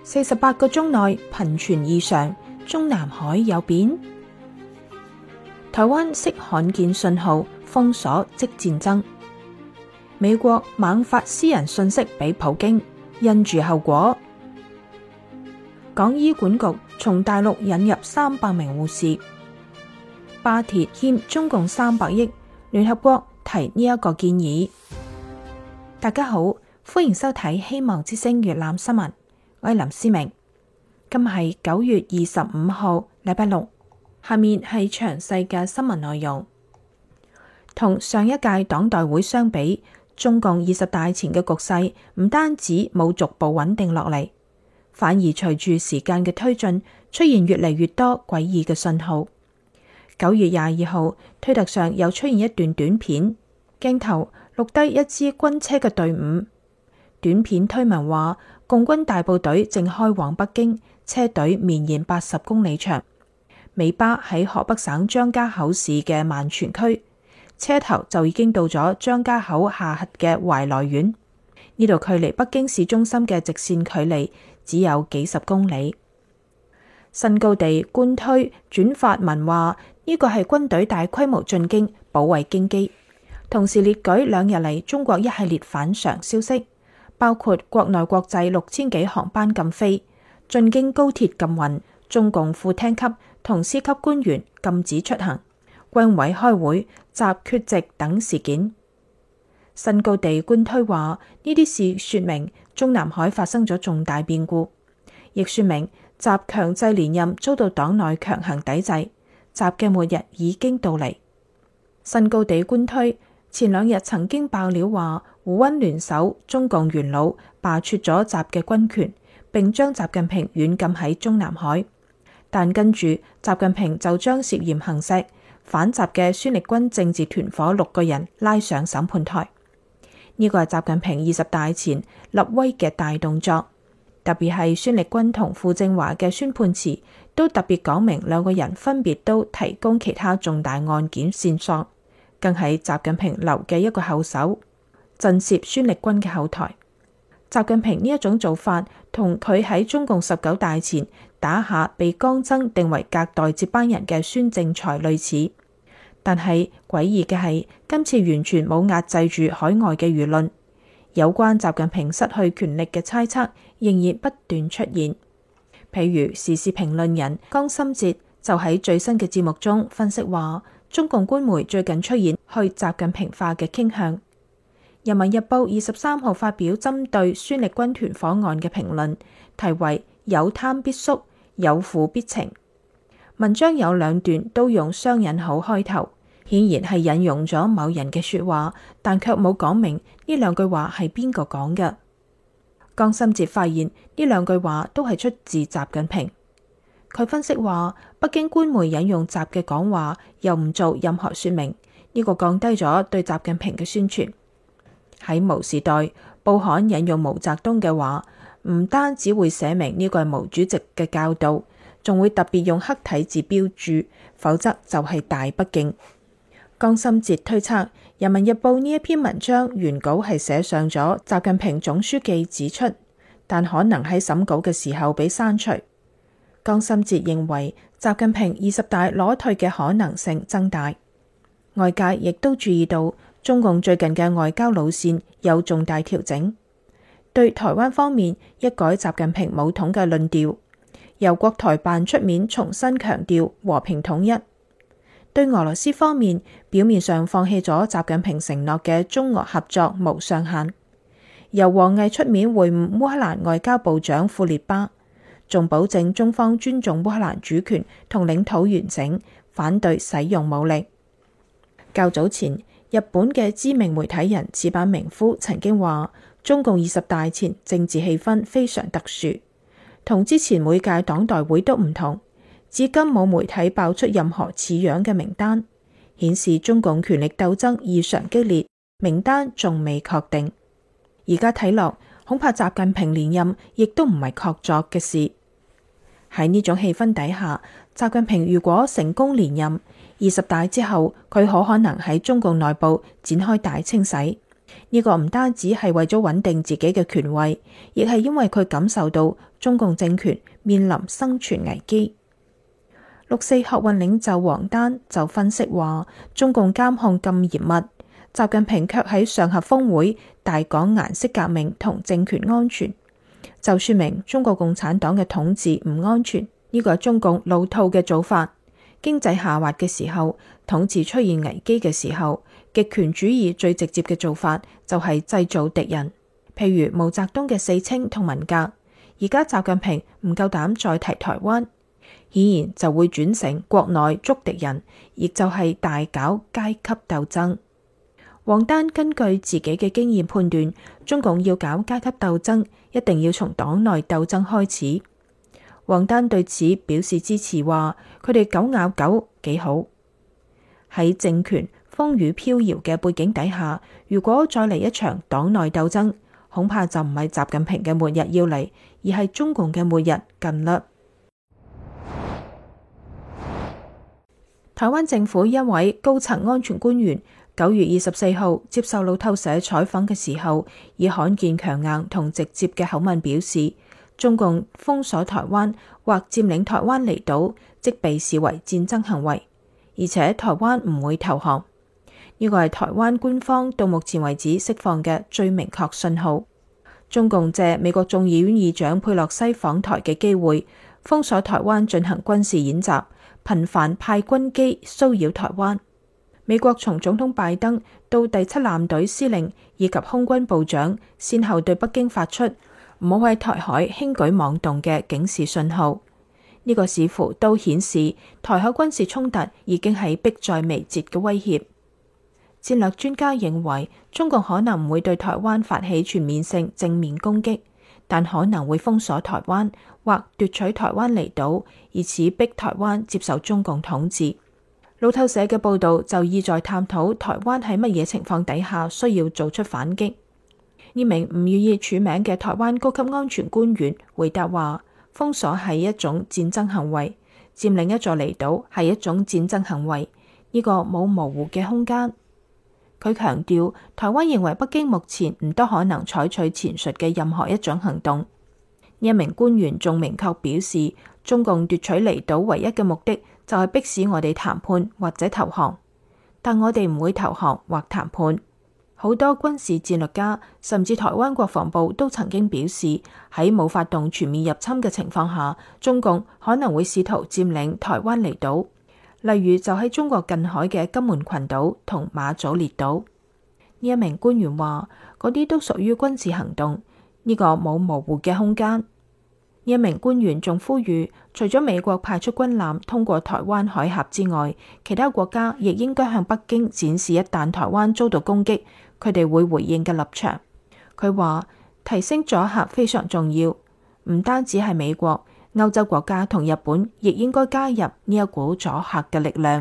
48個鐘內頻傳異常，中南海有變。台灣識罕見信號，封鎖即戰爭。美國猛發私人訊息俾普京，因住後果。港醫管局從大陸引入300名護士。巴鐵欠中共300億，聯合國提呢一個建議。大家好，歡迎收睇希望之聲粵覽新聞，我係林思明。今日係9月25號，禮拜六。下面係詳細嘅新聞內容。同上一屆黨代會相比，中共20大前嘅局勢唔單止冇逐步穩定落嚟，反而隨住時間嘅推進，出現越嚟越多詭異嘅信號。9月22號，推特上又出現一段短片，鏡頭錄低一支軍車嘅隊伍。短片推文話，共軍大部隊正開往北京，車隊綿延80公里長。尾巴喺河北省張家口市嘅萬全區，車頭就已經到咗張家口下轄嘅懷來縣。呢度距離北京市中心嘅直線距離只有幾十公里。新高地官推轉發文話，呢個係軍隊大規模進京保衛京畿，同時列舉2日嚟中國一系列反常消息，包括國內國際6000幾航班禁飛，進京高鐵禁運，中共副廳級同司級官員禁止出行，軍委開會習缺席等事件。新高地官推話，呢啲事說明中南海發生咗重大變故，亦說明習強制連任遭到黨內強行抵制，習嘅末日已經到嚟。新高地官推前2日曾經爆料話，胡溫聯手中共元老罷黜咗習嘅軍權，並將習近平軟禁喺中南海。但跟住習近平就將涉嫌行刺反習嘅孫力軍政治團伙6個人拉上審判台。呢個係習近平20大前立威嘅大動作，特別係孫力軍同傅政華嘅宣判詞都特別講明2個人分別都提供其他重大案件線索，更係習近平留嘅一個後手，震懾孫力軍嘅後台。習近平呢一種做法同佢喺中共19大前打下被江增定為隔代接班人嘅孫政才類似，但係詭異嘅係今次完全冇壓制住海外嘅輿論，有關習近平失去權力嘅猜測仍然不斷出現。譬如時事評論人江心哲就喺最新嘅節目中分析話，中共官媒最近出現去習近平化嘅傾向。人民日報23號發表針對孫力軍團伙案嘅評論，題為有貪必縮，有腐必懲。文章有2段都用雙引號開頭，顯然係引用咗某人嘅說話，但卻冇講明呢2句話係邊個講嘅。江心哲發現呢2句話都係出自習近平。佢分析話，北京官媒引用習嘅講話，又唔做任何說明，呢個降低咗對習近平嘅宣傳。喺毛時代，報刊引用毛澤東嘅話，唔單止會寫明呢個係毛主席嘅教導，仲會特別用黑體字標注，否則就係大不敬。江心哲推測，《人民日報》呢一篇文章原稿係寫上咗習近平總書記指出，但可能喺審稿嘅時候被刪除。江心哲認為，習近平20大裸退嘅可能性增大。外界亦都注意到，中共最近嘅外交路線有重大調整，對台灣方面一改習近平武統嘅論調，由國台辦出面重新強調和平統一；對俄羅斯方面，表面上放棄咗習近平承諾嘅中俄合作無上限，由王毅出面會晤烏克蘭外交部長庫列巴，仲保證中方尊重烏克蘭主權同領土完整，反對使用武力。較早前，日本嘅知名媒體人矢板明夫曾經話，中共20大前政治氣氛非常特殊，同之前每屆黨代會都唔同。至今冇媒體爆出任何似樣嘅名單，顯示中共權力鬥爭異常激烈，名單仲未確定。而家睇落，恐怕習近平連任亦都唔係確鑿嘅事。喺呢種氣氛底下，習近平如果成功連任，20大之後，佢可能喺中共內部展開大清洗。呢個唔單止係為咗穩定自己嘅權位，亦係因為佢感受到中共政權面臨生存危機。六四學運領袖王丹就分析話，中共監控咁嚴密，習近平卻喺上合峰會大講顏色革命同政權安全，就說明中國共產黨嘅統治唔安全。呢個係中共老套嘅做法。經濟下滑嘅時候，統治出現危機嘅時候，極權主義最直接嘅做法就係製造敵人，譬如毛澤東嘅四清同文革。而家習近平唔夠膽再提台灣，顯然就會轉成國內捉敵人，亦就係大搞階級鬥爭。王丹根據自己嘅經驗判斷，中共要搞階級鬥爭，一定要從黨內鬥爭開始。王丹對此表示支持，話佢哋狗咬狗幾好。喺政權風雨飄搖嘅背景底下，如果再嚟一場黨內鬥爭，恐怕就唔係習近平嘅末日要嚟，而係中共嘅末日近啦。台灣政府一位高層安全官員9月24號接受路透社採訪嘅時候，以罕見強硬同直接嘅口吻表示，中共封鎖台灣或佔領台灣離島，即被視為戰爭行為，而且台灣唔會投降。呢個係台灣官方到目前為止釋放嘅最明確信號。中共借美國眾議院議長佩洛西訪台嘅機會，封鎖台灣進行軍事演習，頻繁派軍機騷擾台灣。美國從總統拜登到第7艦隊司令以及空軍部長，先後對北京發出唔好喺台海輕舉妄動嘅警示信號。呢個似乎都顯示台海軍事衝突已經係迫在眉睫嘅威脅。戰略專家認為，中共可能唔會對台灣發起全面性正面攻擊，但可能會封鎖台灣或奪取台灣離島，以此逼台灣接受中共統治。路透社嘅報導就意在探討台灣喺乜嘢情況底下需要做出反擊。呢名唔願意署名嘅台灣高級安全官員回答話，封鎖係一種戰爭行為，佔領一座離島係一種戰爭行為，呢個冇模糊嘅空間。佢強調，台灣認為北京目前唔多可能採取前述嘅任何一種行動。呢一名官員仲明確表示，中共奪取離島唯一嘅目的就係迫使我哋談判或者投降，但我哋唔會投降或談判。好多軍事戰略家甚至台灣國防部都曾經表示，喺冇發動全面入侵嘅情況下，中共可能會試圖佔領台灣離島，例如就喺中國近海嘅金門群島同馬祖列島。呢一名官員話，嗰啲都屬於軍事行動，呢個冇模糊嘅空間。呢一名官員仲呼籲，除咗美國派出軍艦通過台灣海峽之外，其他國家亦應該向北京展示一旦台灣遭到攻擊，佢哋會回應嘅立場。佢話提升阻嚇非常重要，唔單止係美國、歐洲國家同日本亦應該加入呢一股阻嚇嘅力量。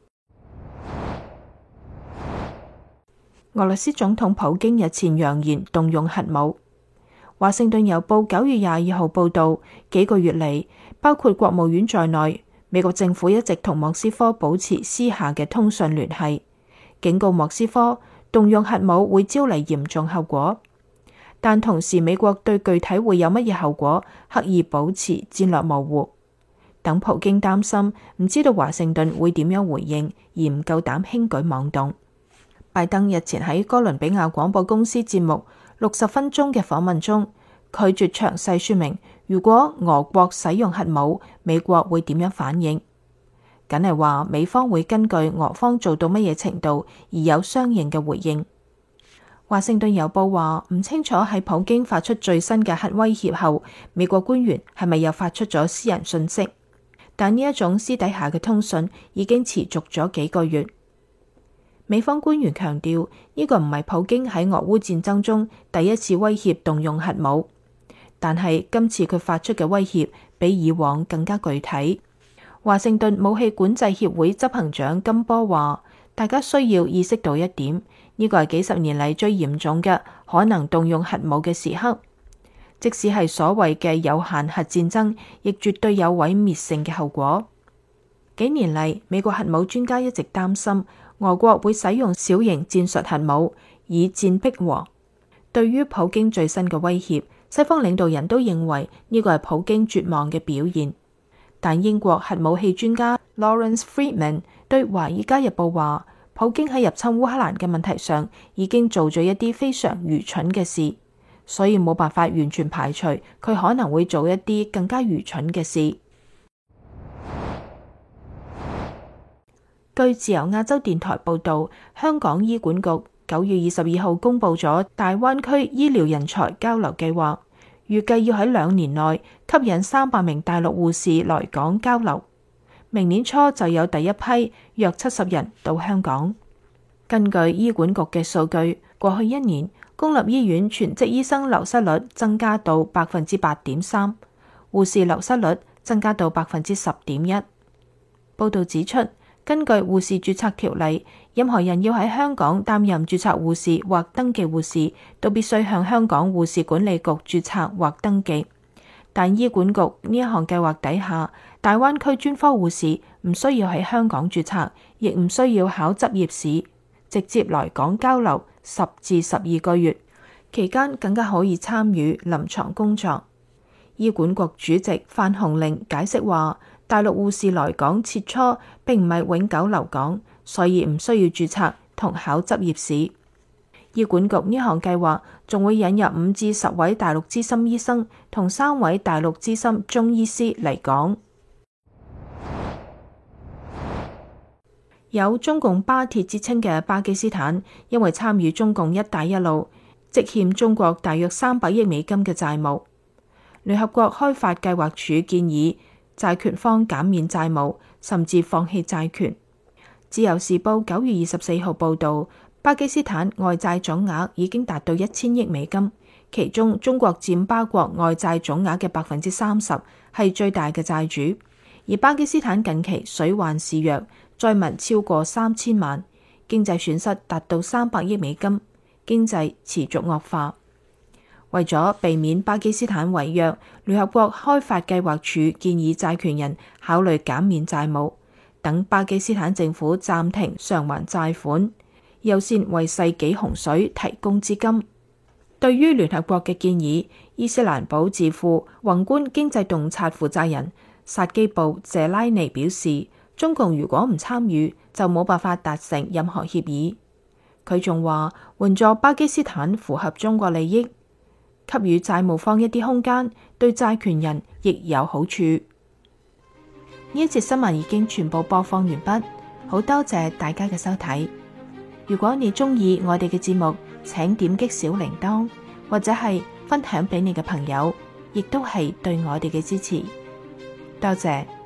俄羅斯總統普京日前揚言動用核武。華盛頓郵報9月22號報道，幾個月嚟，包括國務院在內，美國政府一直同莫斯科保持私下嘅通訊聯繫，警告莫斯科動用核武會招嚟嚴重後果。但同時，美國對具體會有乜嘢後果，刻意保持戰略模糊，等普京擔心唔知道華盛頓會點樣回應，而唔夠膽輕舉妄動。拜登日前喺哥倫比亞廣播公司節目60分鐘嘅訪問中，拒絕詳細說明如果俄國使用核武，美國會點樣反應。梗係話美方會根據俄方做到乜嘢程度而有相應嘅回應。華盛頓郵報話唔清楚喺普京發出最新嘅核威脅後，美國官員係咪又發出咗私人訊息，但呢一種私底下嘅通訊已經持續咗幾個月。美方官員強調，呢個唔係普京喺俄烏戰爭中第一次威脅動用核武，但係今次佢發出嘅威脅比以往更加具體。華盛頓武器管制協會執行長金波話，大家需要意識到一點，呢個係幾十年嚟最嚴重嘅可能動用核武嘅時刻。即使係所謂嘅有限核戰爭，亦絕對有毀滅性嘅後果。幾年嚟，美國核武專家一直擔心俄國會使用小型戰術核武以戰逼和。對於普京最新嘅威脅， 西方領導人都認為呢個係普京絕望嘅表現。但英國核武器專家 Lawrence Freedman 對《華爾街日報》話，普京喺入侵烏克蘭嘅問題上已經做咗一啲非常愚蠢嘅事，所以冇辦法完全排除佢可能會做一啲更加愚蠢嘅事。據自由亞洲電台報導，香港醫管局9月22號公布咗大灣區醫療人才交流計劃，預計要喺2年內吸引300名大陸護士來港交流，明年初就有第一批約70人到香港。根據醫管局嘅數據，過去1年公立醫院全職醫生流失率增加到 8.3%， 護士流失率增加到 10.1%。報導指出，根據護士註冊條例，任何人要喺香港擔任註冊護士或登記護士，都必須向香港護士管理局註冊或登記。但醫管局呢一項計劃底下，大灣區專科護士唔需要喺香港註冊，亦唔需要考執業試，直接來港交流10至12個月，期間更加可以參與臨床工作。醫管局主席范鴻齡解釋話，大陸護士來港切磋並唔係永久留港，所以唔需要註冊同考執業試。醫管局呢項計劃仲會引入5至10位大陸資深醫生同3位大陸資深中醫師嚟港。有中共巴鐵之稱嘅巴基斯坦，因為參與中共一帶一路，積欠中國大約300億美金嘅債務。聯合國開發計劃署建議債權方減免債務，甚至放棄債權。自由時報9月24號報導，巴基斯坦外債總額已經達到1000億美金，其中中國佔巴國外債總額嘅30%，係最大嘅債主。而巴基斯坦近期水患肆虐，災民超過3000萬，經濟損失達到300億美金，經濟持續惡化。為咗避免巴基斯坦違約，聯合國開發計劃署建議債權人考慮減免債務，等巴基斯坦政府暫停償還債款，優先為世紀洪水提供資金。對於聯合國嘅建議，伊斯蘭堡智庫宏觀經濟洞察負責人薩基布謝拉尼表示，中共如果唔參與，就冇辦法達成任何協議。佢仲話，援助巴基斯坦符合中國利益，給予債務方一啲空間，對債權人亦有好處。呢一節新聞已經全部播放完畢，好多謝大家嘅收睇。如果你鍾意我哋嘅節目，請點擊小鈴鐺，或者係分享俾你嘅朋友，亦都係對我哋嘅支持。多謝。